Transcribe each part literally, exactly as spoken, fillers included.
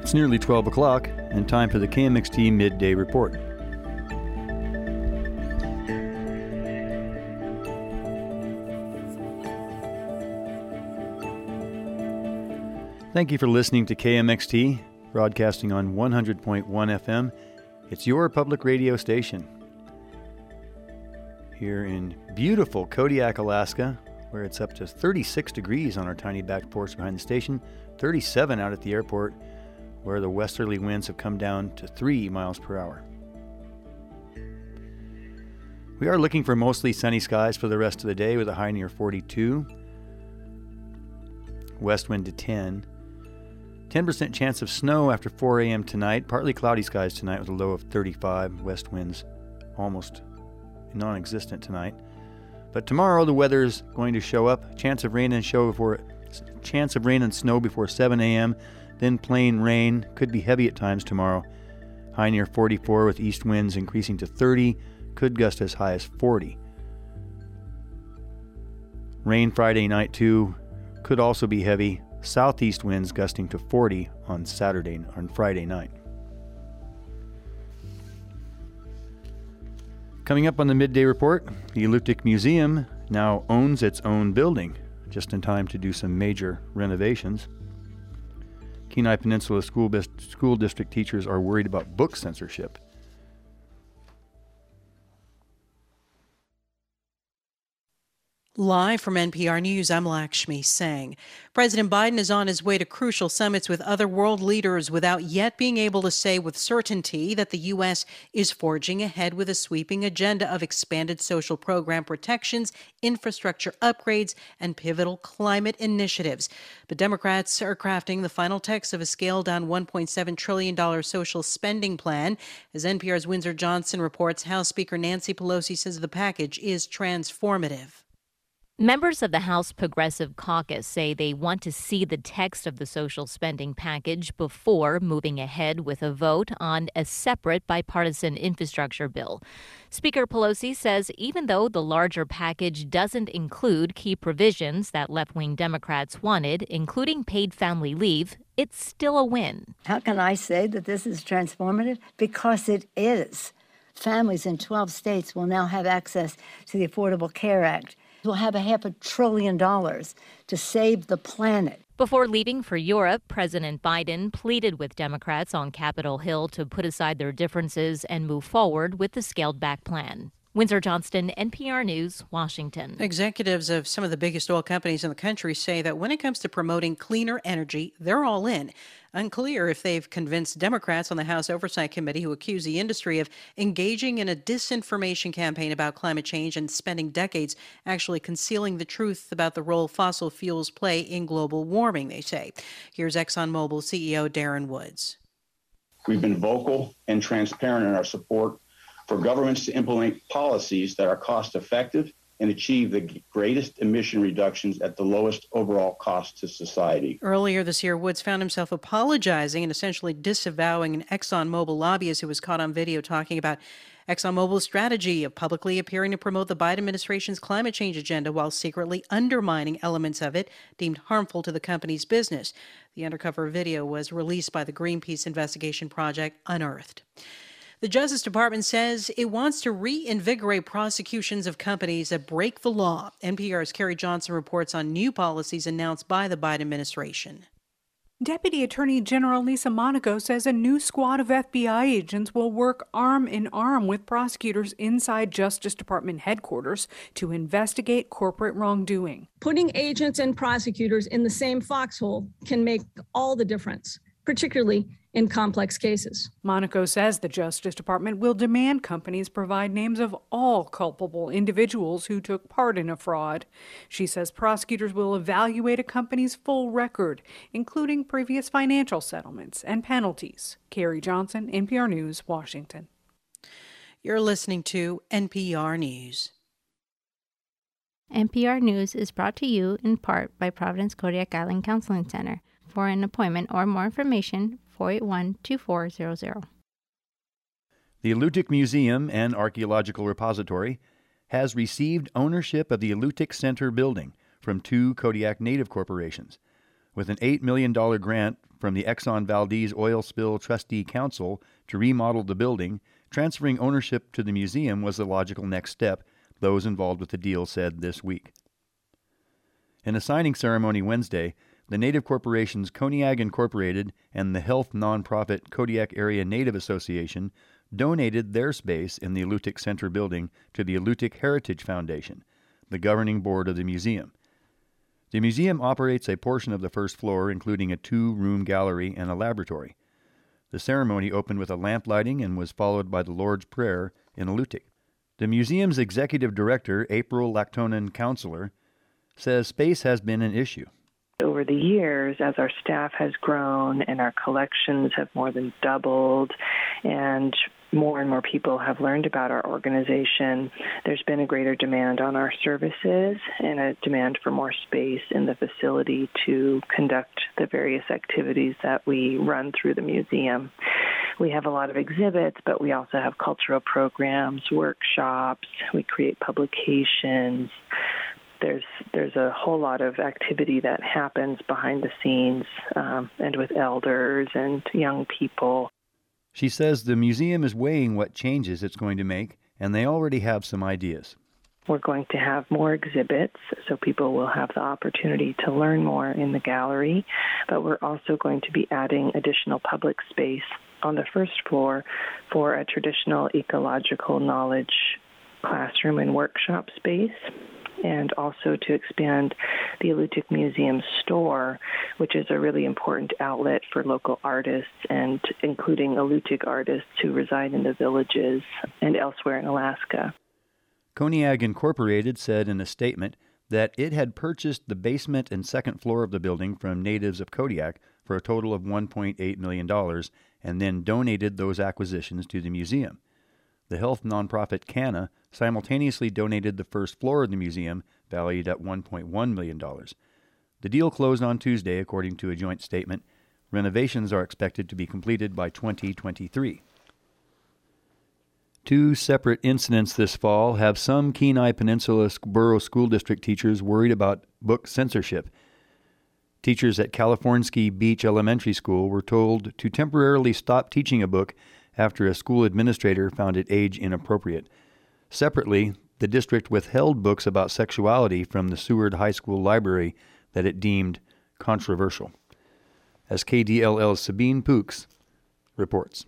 It's nearly twelve o'clock and time for the K M X T Midday Report. Thank you for listening to K M X T, broadcasting on one hundred point one F M. It's your public radio station. Here in beautiful Kodiak, Alaska, where it's up to thirty-six degrees on our tiny back porch behind the station, thirty-seven out at the airport, where the westerly winds have come down to three miles per hour. We are looking for mostly sunny skies for the rest of the day with a high near forty-two. West wind to ten. ten percent chance of snow after four a.m. tonight. Partly cloudy skies tonight with a low of thirty-five. West winds almost non-existent tonight. But tomorrow the weather is going to show up. Chance of rain and show before chance of rain and snow before seven a.m. Then plain rain. Could be heavy at times tomorrow. High near forty-four with east winds increasing to thirty. Could gust as high as forty. Rain Friday night too. Could also be heavy. Southeast winds gusting to forty on Saturday on Friday night. Coming up on the Midday Report, the Alutiiq Museum now owns its own building, just in time to do some major renovations. Kenai Peninsula School, School District teachers are worried about book censorship. Live from N P R News, I'm Lakshmi Singh. President Biden is on his way to crucial summits with other world leaders without yet being able to say with certainty that the U S is forging ahead with a sweeping agenda of expanded social program protections, infrastructure upgrades, and pivotal climate initiatives. But Democrats are crafting the final text of a scaled-down one point seven trillion dollars social spending plan. As N P R's Windsor Johnson reports, House Speaker Nancy Pelosi says the package is transformative. Members of the House Progressive Caucus say they want to see the text of the social spending package before moving ahead with a vote on a separate bipartisan infrastructure bill. Speaker Pelosi says even though the larger package doesn't include key provisions that left-wing Democrats wanted, including paid family leave, it's still a win. How can I say that this is transformative? Because it is. Families in twelve states will now have access to the Affordable Care Act. We'll have a half a trillion dollars to save the planet. Before leaving for Europe, President Biden pleaded with Democrats on Capitol Hill to put aside their differences and move forward with the scaled-back plan. Windsor Johnston, N P R News, Washington. Executives of some of the biggest oil companies in the country say that when it comes to promoting cleaner energy, they're all in. Unclear if they've convinced Democrats on the House Oversight Committee who accuse the industry of engaging in a disinformation campaign about climate change and spending decades actually concealing the truth about the role fossil fuels play in global warming, they say. Here's ExxonMobil C E O Darren Woods. We've been vocal and transparent in our support for governments to implement policies that are cost-effective and achieve the greatest emission reductions at the lowest overall cost to society. Earlier this year, Woods found himself apologizing and essentially disavowing an ExxonMobil lobbyist who was caught on video talking about ExxonMobil's strategy of publicly appearing to promote the Biden administration's climate change agenda while secretly undermining elements of it deemed harmful to the company's business. The undercover video was released by the Greenpeace investigation project Unearthed. The Justice Department says it wants to reinvigorate prosecutions of companies that break the law. N P R's Carrie Johnson reports on new policies announced by the Biden administration. Deputy Attorney General Lisa Monaco says a new squad of F B I agents will work arm in arm with prosecutors inside Justice Department headquarters to investigate corporate wrongdoing. Putting agents and prosecutors in the same foxhole can make all the difference, particularly in complex cases. Monaco says the Justice Department will demand companies provide names of all culpable individuals who took part in a fraud. She says prosecutors will evaluate a company's full record, including previous financial settlements and penalties. Carrie Johnson, N P R News, Washington. You're listening to N P R News. N P R News is brought to you in part by Providence Kodiak Island Counseling Center. For an appointment or more information, four eight one, two four zero zero. The Alutiiq Museum and Archaeological Repository has received ownership of the Alutiiq Center building from two Kodiak Native corporations. with an eight million dollars grant from the Exxon Valdez Oil Spill Trustee Council to remodel the building. Transferring ownership to the museum was the logical next step, those involved with the deal said this week. In a signing ceremony Wednesday, the Native corporations Koniag Incorporated and the health nonprofit Kodiak Area Native Association donated their space in the Alutiiq Center building to the Alutiiq Heritage Foundation, the governing board of the museum. The museum operates a portion of the first floor, including a two-room gallery and a laboratory. The ceremony opened with a lamp lighting and was followed by the Lord's Prayer in Alutiiq. The museum's executive director, April Lactonen Counselor, says space has been an issue. Over the years, as our staff has grown and our collections have more than doubled and more and more people have learned about our organization, there's been a greater demand on our services and a demand for more space in the facility to conduct the various activities that we run through the museum. We have a lot of exhibits, but we also have cultural programs, workshops, we create publications. There's there's a whole lot of activity that happens behind the scenes um, and with elders and young people. She says the museum is weighing what changes it's going to make, and they already have some ideas. We're going to have more exhibits, so people will have the opportunity to learn more in the gallery, but we're also going to be adding additional public space on the first floor for a traditional ecological knowledge classroom and workshop space, and also to expand the Alutiiq Museum store, which is a really important outlet for local artists and including Alutiiq artists who reside in the villages and elsewhere in Alaska. Koniag Incorporated said in a statement that it had purchased the basement and second floor of the building from natives of Kodiak for a total of one point eight million dollars and then donated those acquisitions to the museum. The health nonprofit CANA simultaneously donated the first floor of the museum, valued at one point one million dollars. The deal closed on Tuesday, according to a joint statement. Renovations are expected to be completed by twenty twenty-three. Two separate incidents this fall have some Kenai Peninsula Borough School District teachers worried about book censorship. Teachers at California Beach Elementary School were told to temporarily stop teaching a book after a school administrator found it age inappropriate. Separately, the district withheld books about sexuality from the Seward High School library that it deemed controversial. As K D L L's Sabine Pooks reports.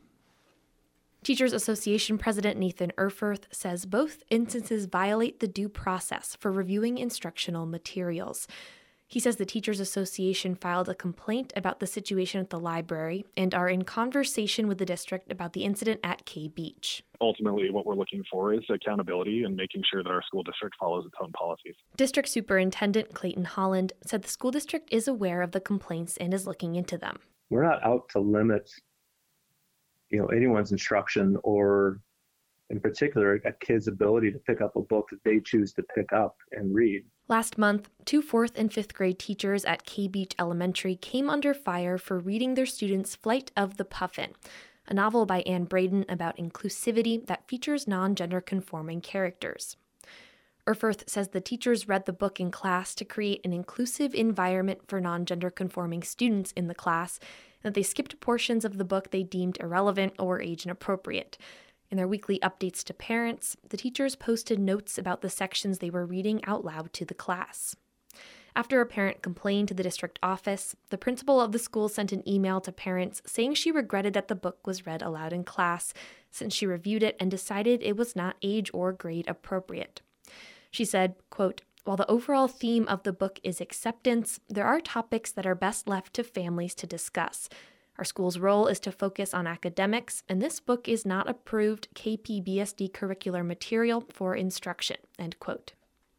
Teachers Association President Nathan Erfurth says both instances violate the due process for reviewing instructional materials. He says the Teachers Association filed a complaint about the situation at the library and are in conversation with the district about the incident at K Beach. Ultimately, what we're looking for is accountability and making sure that our school district follows its own policies. District Superintendent Clayton Holland said the school district is aware of the complaints and is looking into them. We're not out to limit, you know, anyone's instruction or, in particular, a kid's ability to pick up a book that they choose to pick up and read. Last month, two fourth and fifth grade teachers at K Beach Elementary came under fire for reading their students' Flight of the Puffin, a novel by Anne Braden about inclusivity that features non-gender conforming characters. Erfurth says the teachers read the book in class to create an inclusive environment for non-gender conforming students in the class, and that they skipped portions of the book they deemed irrelevant or age inappropriate. In their weekly updates to parents, the teachers posted notes about the sections they were reading out loud to the class. After a parent complained to the district office, the principal of the school sent an email to parents saying she regretted that the book was read aloud in class, since she reviewed it and decided it was not age or grade appropriate. She said, quote, "While the overall theme of the book is acceptance, there are topics that are best left to families to discuss. Our school's role is to focus on academics, and this book is not approved K P B S D curricular material for instruction," end quote.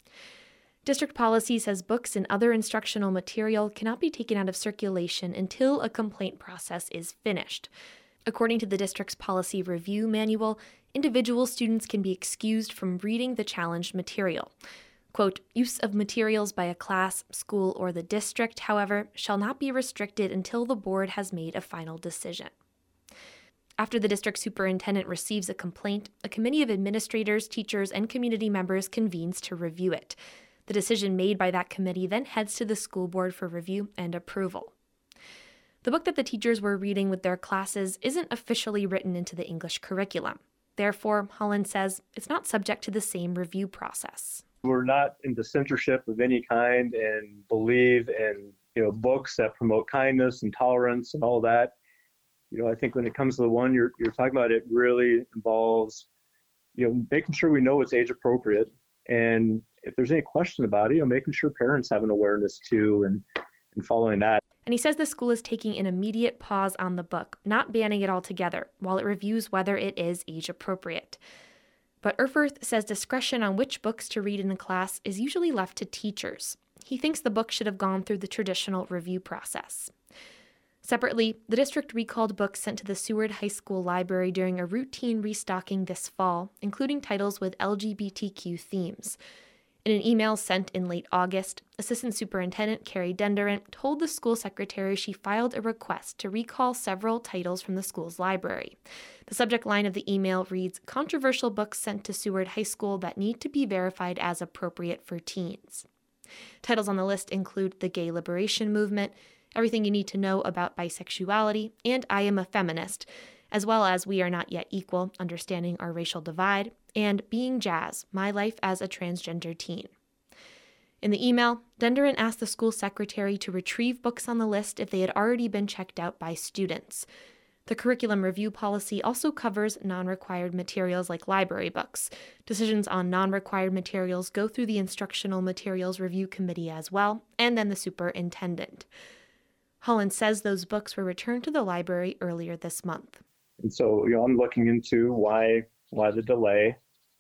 District policy says books and other instructional material cannot be taken out of circulation until a complaint process is finished. According to the district's policy review manual, individual students can be excused from reading the challenged material. Quote, "Use of materials by a class, school, or the district, however, shall not be restricted until the board has made a final decision." After the district superintendent receives a complaint, a committee of administrators, teachers, and community members convenes to review it. The decision made by that committee then heads to the school board for review and approval. The book that the teachers were reading with their classes isn't officially written into the English curriculum. Therefore, Holland says it's not subject to the same review process. We're not into censorship of any kind and believe in, you know, books that promote kindness and tolerance and all that. You know, I think when it comes to the one you're you're talking about, it really involves, you know, making sure we know it's age appropriate. And if there's any question about it, you know, making sure parents have an awareness too and, and following that. And he says the school is taking an immediate pause on the book, not banning it altogether, while it reviews whether it is age appropriate. But Erfurth says discretion on which books to read in a class is usually left to teachers. He thinks the book should have gone through the traditional review process. Separately, the district recalled books sent to the Seward High School library during a routine restocking this fall, including titles with L G B T Q themes. In an email sent in late August, Assistant Superintendent Carrie Dendurant told the school secretary she filed a request to recall several titles from the school's library. The subject line of the email reads, "Controversial books sent to Seward High School that need to be verified as appropriate for teens." Titles on the list include The Gay Liberation Movement, Everything You Need to Know About Bisexuality, and I Am a Feminist, as well as We Are Not Yet Equal, Understanding Our Racial Divide, and Being Jazz, My Life as a Transgender Teen. In the email, Dendurant asked the school secretary to retrieve books on the list if they had already been checked out by students. The curriculum review policy also covers non-required materials like library books. Decisions on non-required materials go through the Instructional Materials Review Committee as well, and then the superintendent. Holland says those books were returned to the library earlier this month. And so, you know, I'm looking into why why the delay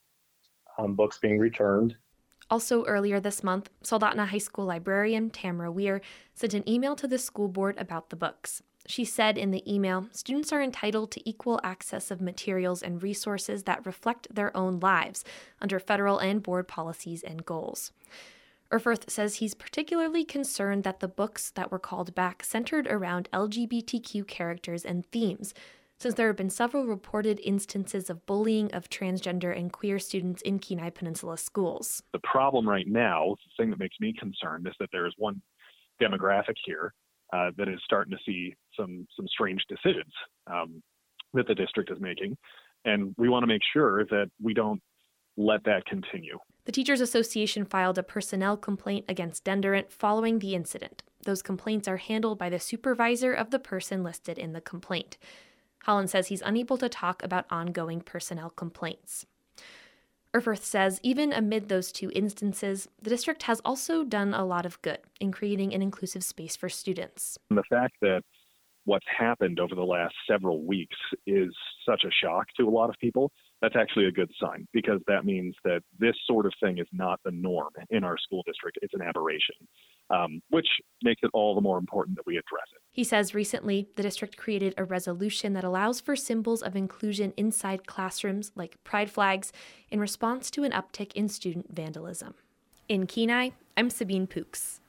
on books being returned. Also earlier this month, Soldotna High School librarian Tamara Weir sent an email to the school board about the books. She said in the email, students are entitled to equal access of materials and resources that reflect their own lives under federal and board policies and goals. Erfurth says he's particularly concerned that the books that were called back centered around L G B T Q characters and themes, since there have been several reported instances of bullying of transgender and queer students in Kenai Peninsula schools. The problem right now, the thing that makes me concerned, is that there is one demographic here uh, that is starting to see some some strange decisions um, that the district is making, and we want to make sure that we don't let that continue. The Teachers Association filed a personnel complaint against Dendurant following the incident. Those complaints are handled by the supervisor of the person listed in the complaint. Holland says he's unable to talk about ongoing personnel complaints. Erfurth says even amid those two instances, the district has also done a lot of good in creating an inclusive space for students. And the fact that what's happened over the last several weeks is such a shock to a lot of people, that's actually a good sign, because that means that this sort of thing is not the norm in our school district. It's an aberration, um, which makes it all the more important that we address it. He says recently the district created a resolution that allows for symbols of inclusion inside classrooms like pride flags in response to an uptick in student vandalism. In Kenai, I'm Sabine Pooks.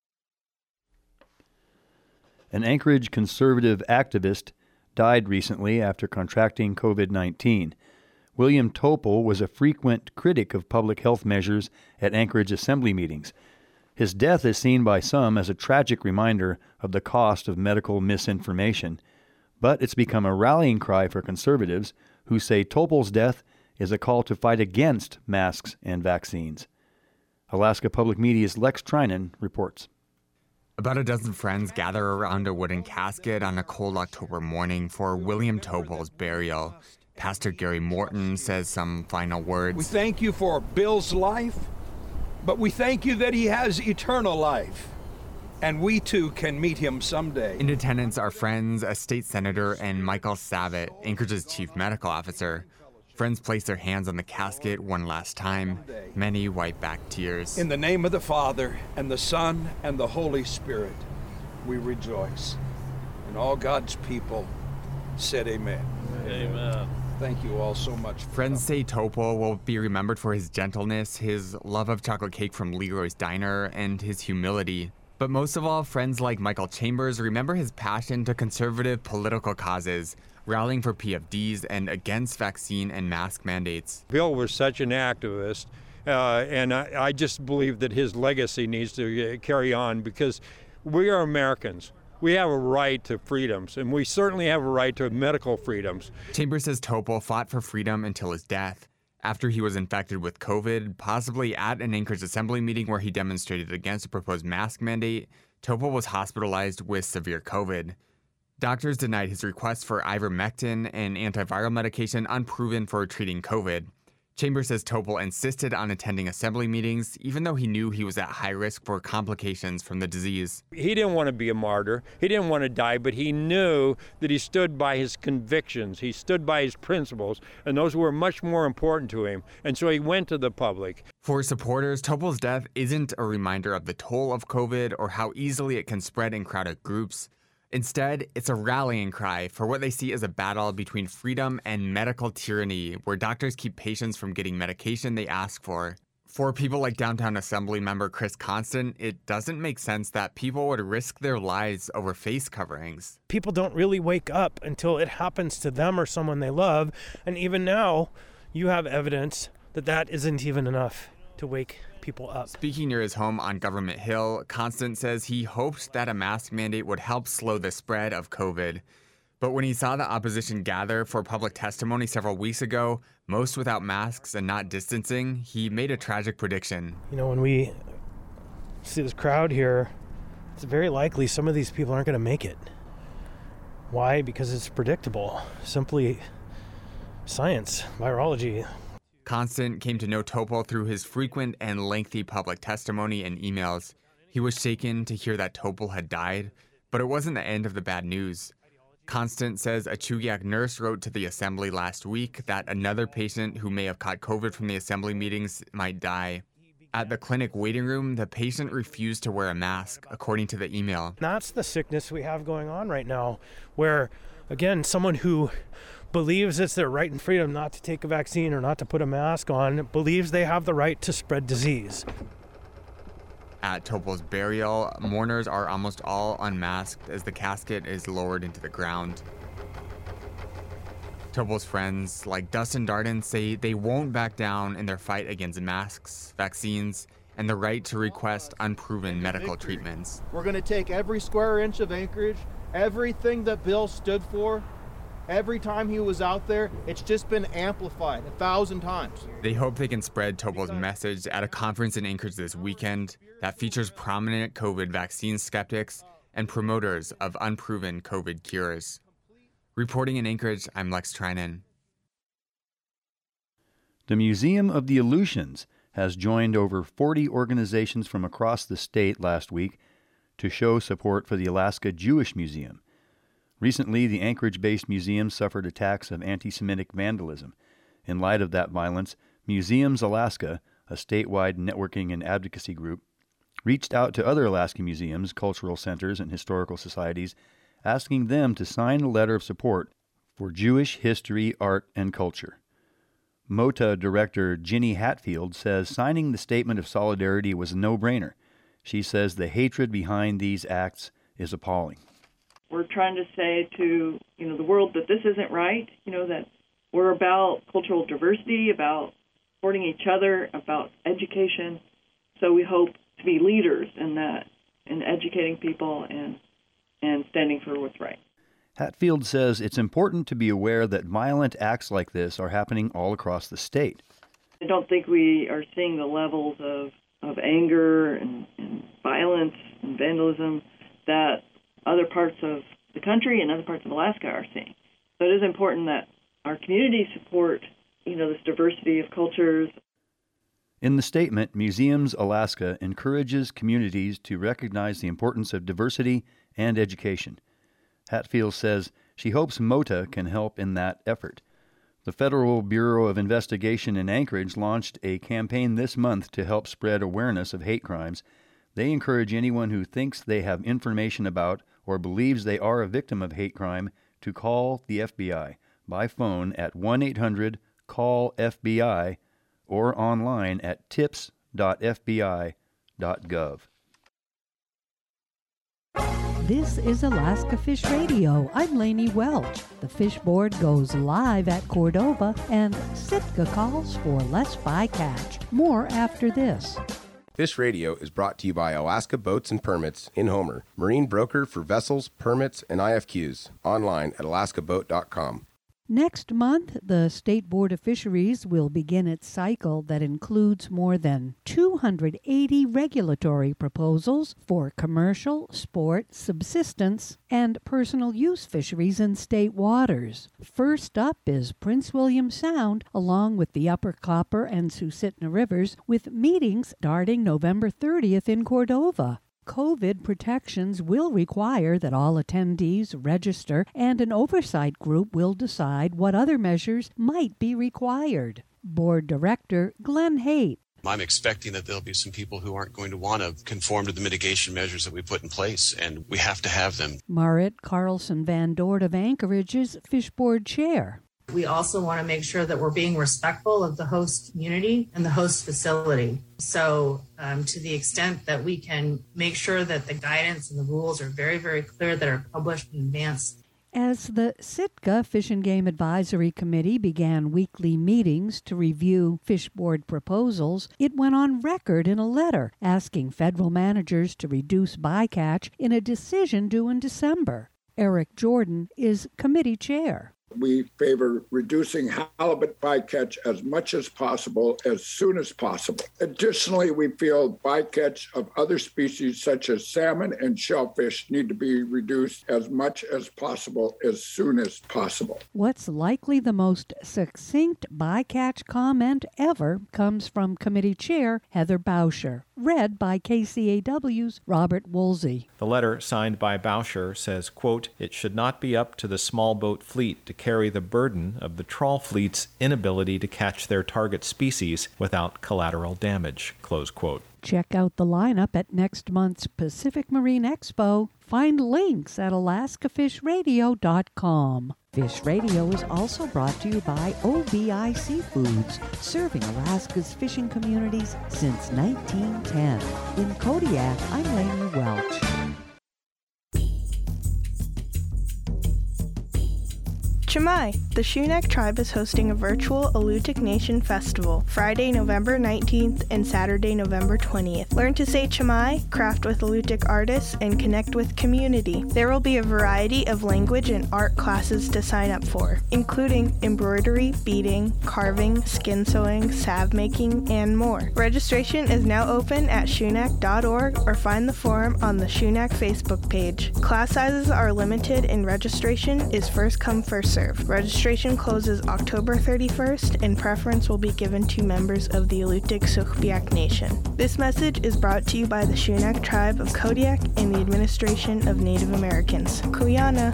An Anchorage conservative activist died recently after contracting covid nineteen. William Topol was a frequent critic of public health measures at Anchorage Assembly meetings. His death is seen by some as a tragic reminder of the cost of medical misinformation, but it's become a rallying cry for conservatives who say Topol's death is a call to fight against masks and vaccines. Alaska Public Media's Lex Trinan reports. About a dozen friends gather around a wooden casket on a cold October morning for William Topol's burial. Pastor Gary Morton says some final words. We thank you for Bill's life, but we thank you that he has eternal life, and we too can meet him someday. In attendance are friends, a state senator, and Michael Savitt, Anchorage's chief medical officer. Friends place their hands on the casket one last time. Many wipe back tears. In the name of the Father, and the Son, and the Holy Spirit, we rejoice. And all God's people said amen. Amen. Thank you all so much. Friends say Topol will be remembered for his gentleness, his love of chocolate cake from Leroy's Diner, and his humility. But most of all, friends like Michael Chambers remember his passion to conservative political causes, rallying for P F Ds and against vaccine and mask mandates. Bill was such an activist, Uh, and I, I just believe that his legacy needs to carry on, because we are Americans. We have a right to freedoms, and we certainly have a right to medical freedoms. Chambers says Topol fought for freedom until his death. After he was infected with COVID, possibly at an Anchorage Assembly meeting where he demonstrated against a proposed mask mandate, Topol was hospitalized with severe COVID. Doctors denied his request for ivermectin, an antiviral medication unproven for treating COVID. Chambers says Topol insisted on attending assembly meetings, even though he knew he was at high risk for complications from the disease. He didn't want to be a martyr. He didn't want to die, but he knew that he stood by his convictions. He stood by his principles, and those were much more important to him. And so he went to the public. For supporters, Topol's death isn't a reminder of the toll of COVID or how easily it can spread in crowded groups. Instead, it's a rallying cry for what they see as a battle between freedom and medical tyranny, where doctors keep patients from getting medication they ask for. For people like Downtown Assembly member Chris Constant, it doesn't make sense that people would risk their lives over face coverings. People don't really wake up until it happens to them or someone they love, and even now, you have evidence that that isn't even enough to wake people up. Speaking near his home on Government Hill, Constant says he hoped that a mask mandate would help slow the spread of COVID. But when he saw the opposition gather for public testimony several weeks ago, most without masks and not distancing, he made a tragic prediction. You know, when we see this crowd here, it's very likely some of these people aren't going to make it. Why? Because it's predictable. Simply science, virology. Constant came to know Topol through his frequent and lengthy public testimony and emails. He was shaken to hear that Topol had died, but it wasn't the end of the bad news. Constant says a Chugiak nurse wrote to the assembly last week that another patient who may have caught COVID from the assembly meetings might die. At the clinic waiting room, the patient refused to wear a mask, according to the email. That's the sickness we have going on right now, where, again, someone who believes it's their right and freedom not to take a vaccine or not to put a mask on, believes they have the right to spread disease. At Topol's burial, mourners are almost all unmasked as the casket is lowered into the ground. Topol's friends, like Dustin Darden, say they won't back down in their fight against masks, vaccines, and the right to request unproven medical treatments. We're going to take every square inch of Anchorage, everything that Bill stood for. Every time he was out there, it's just been amplified a thousand times. They hope they can spread Topol's message at a conference in Anchorage this weekend that features prominent COVID vaccine skeptics and promoters of unproven COVID cures. Reporting in Anchorage, I'm Lex Trinan. The Museum of the Aleutians has joined over forty organizations from across the state last week to show support for the Alaska Jewish Museum. Recently, the Anchorage-based museum suffered attacks of anti-Semitic vandalism. In light of that violence, Museums Alaska, a statewide networking and advocacy group, reached out to other Alaska museums, cultural centers, and historical societies, asking them to sign a letter of support for Jewish history, art, and culture. MOTA director Ginny Hatfield says signing the statement of solidarity was a no-brainer. She says the hatred behind these acts is appalling. We're trying to say to, you know, the world that this isn't right, you know, that we're about cultural diversity, about supporting each other, about education. So we hope to be leaders in that, in educating people and and standing for what's right. Hatfield says it's important to be aware that violent acts like this are happening all across the state. I don't think we are seeing the levels of, of anger and, and violence and vandalism that other parts of the country and other parts of Alaska are seeing. So it is important that our communities support, you know, this diversity of cultures. In the statement, Museums Alaska encourages communities to recognize the importance of diversity and education. Hatfield says she hopes MOTA can help in that effort. The Federal Bureau of Investigation in Anchorage launched a campaign this month to help spread awareness of hate crimes. They encourage anyone who thinks they have information about or believes they are a victim of hate crime to call the F B I by phone at one eight hundred call F B I or online at tips dot f b i dot gov. This is Alaska Fish Radio. I'm Lainey Welch. The Fish Board goes live at Cordova, and Sitka calls for less bycatch. More after this. Fish Radio is brought to you by Alaska Boats and Permits in Homer, marine broker for vessels, permits, and I F Qs. Online at alaska boat dot com. Next month, the State Board of Fisheries will begin its cycle that includes more than two hundred eighty regulatory proposals for commercial, sport, subsistence, and personal use fisheries in state waters. First up is Prince William Sound, along with the Upper Copper and Susitna Rivers, with meetings starting November thirtieth in Cordova. COVID protections will require that all attendees register, and an oversight group will decide what other measures might be required. Board Director Glenn Haight. I'm expecting that there'll be some people who aren't going to want to conform to the mitigation measures that we put in place, and we have to have them. Marit Carlson Van Dort of Anchorage is Fish Board Chair. We also want to make sure that we're being respectful of the host community and the host facility. So um, to the extent that we can make sure that the guidance and the rules are very, very clear, that are published in advance. As the Sitka Fish and Game Advisory Committee began weekly meetings to review Fish Board proposals, it went on record in a letter asking federal managers to reduce bycatch in a decision due in December. Eric Jordan is committee chair. We favor reducing halibut bycatch as much as possible, as soon as possible. Additionally, we feel bycatch of other species such as salmon and shellfish need to be reduced as much as possible, as soon as possible. What's likely the most succinct bycatch comment ever comes from committee chair Heather Bauscher, read by K C A W's Robert Woolsey. The letter signed by Bauscher says, quote, "It should not be up to the small boat fleet to carry the burden of the trawl fleet's inability to catch their target species without collateral damage," close quote. Check out the lineup at next month's Pacific Marine Expo. Find links at alaska fish radio dot com. Fish Radio is also brought to you by O B I Seafoods, serving Alaska's fishing communities since nineteen ten. In Kodiak, I'm Lainey Welch. Chamai, the Shunak tribe is hosting a virtual Alutiiq Nation Festival, Friday, November nineteenth and Saturday, November twentieth. Learn to say Chamai, craft with Alutiiq artists, and connect with community. There will be a variety of language and art classes to sign up for, including embroidery, beading, carving, skin sewing, salve making, and more. Registration is now open at shunak dot org or find the forum on the Shunak Facebook page. Class sizes are limited and registration is first come, first served. Registration closes October thirty-first, and preference will be given to members of the Alutiiq Nation. This message is brought to you by the Shunak tribe of Kodiak and the Administration of Native Americans. Kuyana.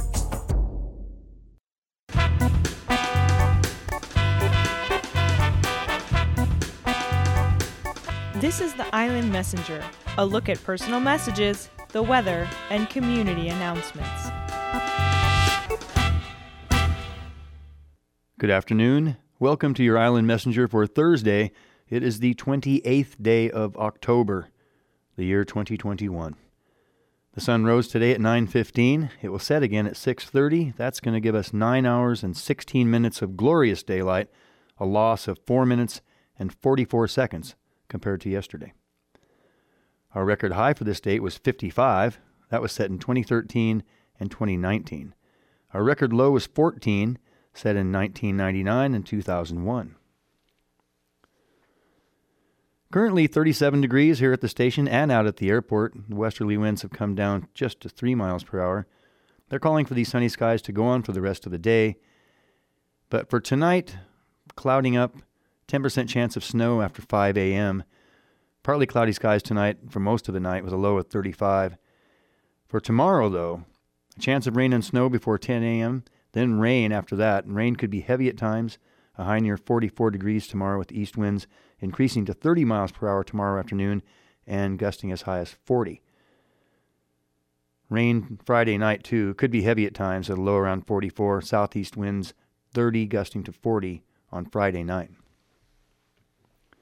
This is the Island Messenger, a look at personal messages, the weather, and community announcements. Good afternoon. Welcome to your Island Messenger for Thursday. It is the twenty-eighth day of October, the year twenty twenty-one. The sun rose today at nine fifteen. It will set again at six thirty. That's going to give us nine hours and sixteen minutes of glorious daylight, a loss of four minutes and forty-four seconds compared to yesterday. Our record high for this date was fifty-five. That was set in twenty thirteen and twenty nineteen. Our record low was fourteen, set in nineteen ninety-nine and two thousand one. Currently thirty-seven degrees here at the station and out at the airport. The westerly winds have come down just to three miles per hour. They're calling for these sunny skies to go on for the rest of the day. But for tonight, clouding up, ten percent chance of snow after five a.m. Partly cloudy skies tonight for most of the night with a low of thirty-five. For tomorrow, though, a chance of rain and snow before ten a.m., then rain after that, and rain could be heavy at times, a high near forty-four degrees tomorrow with east winds increasing to thirty miles per hour tomorrow afternoon and gusting as high as forty. Rain Friday night, too, could be heavy at times at a low around forty-four, southeast winds thirty, gusting to forty on Friday night.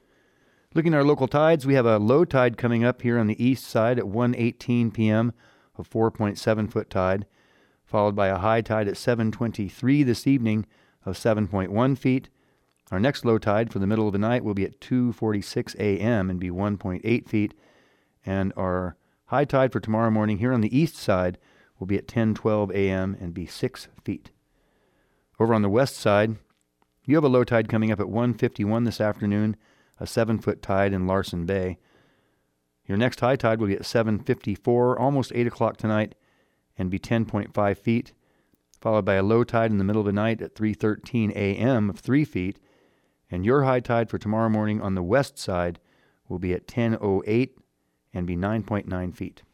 Looking at our local tides, we have a low tide coming up here on the east side at one eighteen p.m., of four point seven foot tide, followed by a high tide at seven twenty-three this evening of seven point one feet. Our next low tide for the middle of the night will be at two forty-six a.m. and be one point eight feet. And our high tide for tomorrow morning here on the east side will be at ten twelve a.m. and be six feet. Over on the west side, you have a low tide coming up at one fifty-one this afternoon, a seven foot tide in Larson Bay. Your next high tide will be at seven fifty-four, almost eight o'clock tonight, and be ten point five feet, followed by a low tide in the middle of the night at three thirteen a.m. of three feet, and your high tide for tomorrow morning on the west side will be at ten oh eight and be nine point nine feet.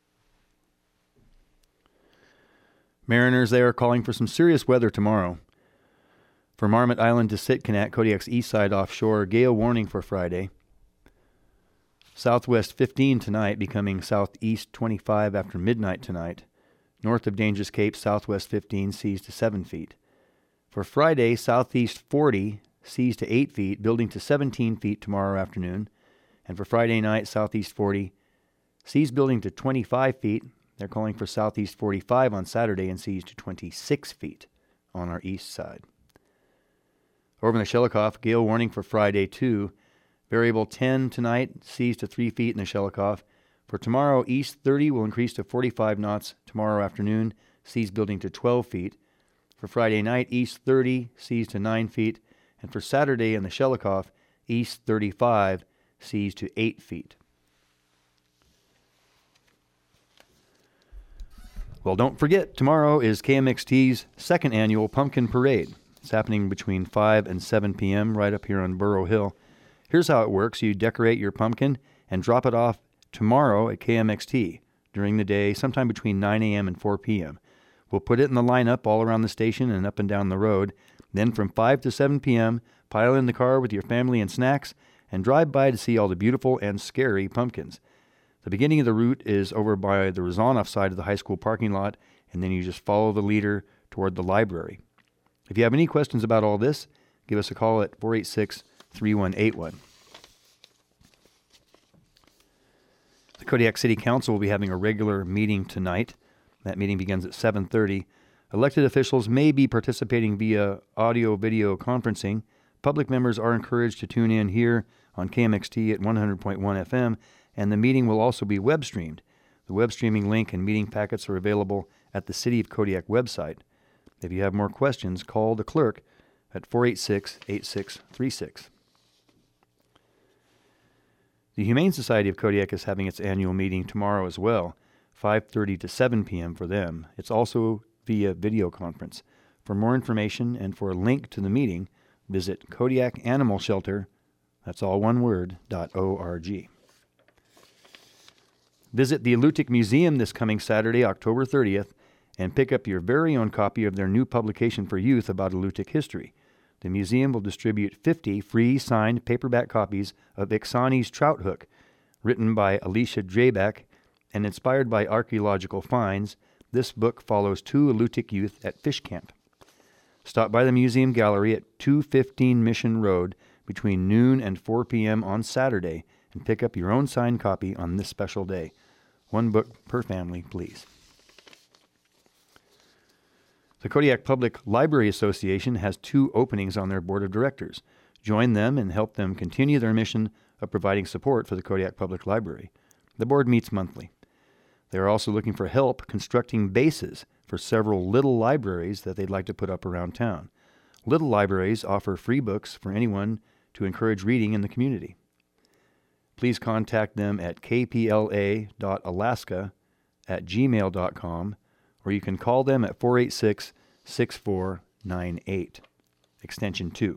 Mariners, they are calling for some serious weather tomorrow. For Marmot Island to Sitkinak, Kodiak's east side offshore, gale warning for Friday. Southwest fifteen tonight, becoming southeast twenty-five after midnight tonight. North of Dangerous Cape, southwest fifteen, seas to seven feet. For Friday, southeast forty, seas to eight feet, building to seventeen feet tomorrow afternoon. And for Friday night, southeast forty, seas building to twenty-five feet. They're calling for southeast forty-five on Saturday and seas to twenty-six feet on our east side. Over in the Shelikof, gale warning for Friday too. Variable ten tonight, seas to three feet in the Shelikof. For tomorrow, east thirty will increase to forty-five knots tomorrow afternoon, seas building to twelve feet. For Friday night, east thirty, seas to nine feet. And for Saturday in the Shelikof, east thirty-five, seas to eight feet. Well, don't forget, tomorrow is K M X T's second annual Pumpkin Parade. It's happening between five and seven p.m. right up here on Burrow Hill. Here's how it works. You decorate your pumpkin and drop it off tomorrow at K M X T during the day, sometime between nine a.m. and four p.m. We'll put it in the lineup all around the station and up and down the road. Then from five to seven p.m., pile in the car with your family and snacks and drive by to see all the beautiful and scary pumpkins. The beginning of the route is over by the Razanoff side of the high school parking lot, and then you just follow the leader toward the library. If you have any questions about all this, give us a call at four eight six, three one eight one. The Kodiak City Council will be having a regular meeting tonight. That meeting begins at seven thirty. Elected officials may be participating via audio-video conferencing. Public members are encouraged to tune in here on K M X T at one hundred point one F M, and the meeting will also be web-streamed. The web streaming link and meeting packets are available at the City of Kodiak website. If you have more questions, call the clerk at four eight six, eight six three six. The Humane Society of Kodiak is having its annual meeting tomorrow as well, five thirty to seven p.m. for them. It's also via video conference. For more information and for a link to the meeting, visit Kodiak Animal Shelter, that's all one word, dot org. Visit the Alutiiq Museum this coming Saturday, October thirtieth, and pick up your very own copy of their new publication for youth about Alutiiq history. The museum will distribute fifty free signed paperback copies of Iksani's Trout Hook, written by Alicia Drabek and inspired by archaeological finds. This book follows two Alutiiq youth at fish camp. Stop by the museum gallery at two fifteen Mission Road between noon and four p.m. on Saturday and pick up your own signed copy on this special day. One book per family, please. The Kodiak Public Library Association has two openings on their board of directors. Join them and help them continue their mission of providing support for the Kodiak Public Library. The board meets monthly. They are also looking for help constructing bases for several little libraries that they'd like to put up around town. Little libraries offer free books for anyone to encourage reading in the community. Please contact them at k p l a dot alaska at gmail dot com, or you can call them at four eight six, six four nine eight, extension two.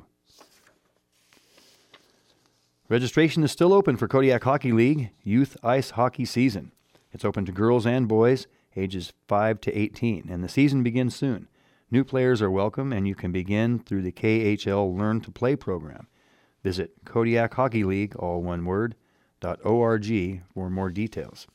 Registration is still open for Kodiak Hockey League Youth Ice Hockey Season. It's open to girls and boys ages five to eighteen, and the season begins soon. New players are welcome, and you can begin through the K H L Learn to Play program. Visit Kodiak Hockey League, all one word, dot org for more details.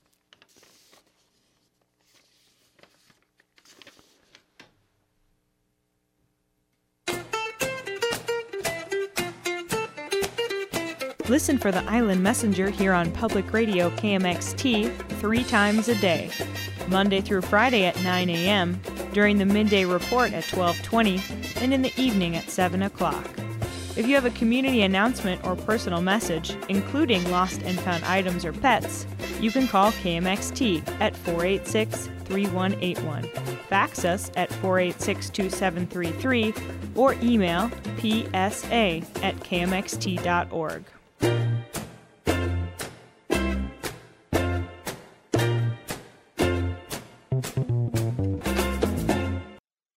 Listen for the Island Messenger here on Public Radio K M X T three times a day, Monday through Friday at nine a.m., during the midday report at twelve twenty, and in the evening at seven o'clock. If you have a community announcement or personal message, including lost and found items or pets, you can call K M X T at four eight six, three one eight one, fax us at four eight six, two seven three three, or email p s a at k m x t dot org. Thank you.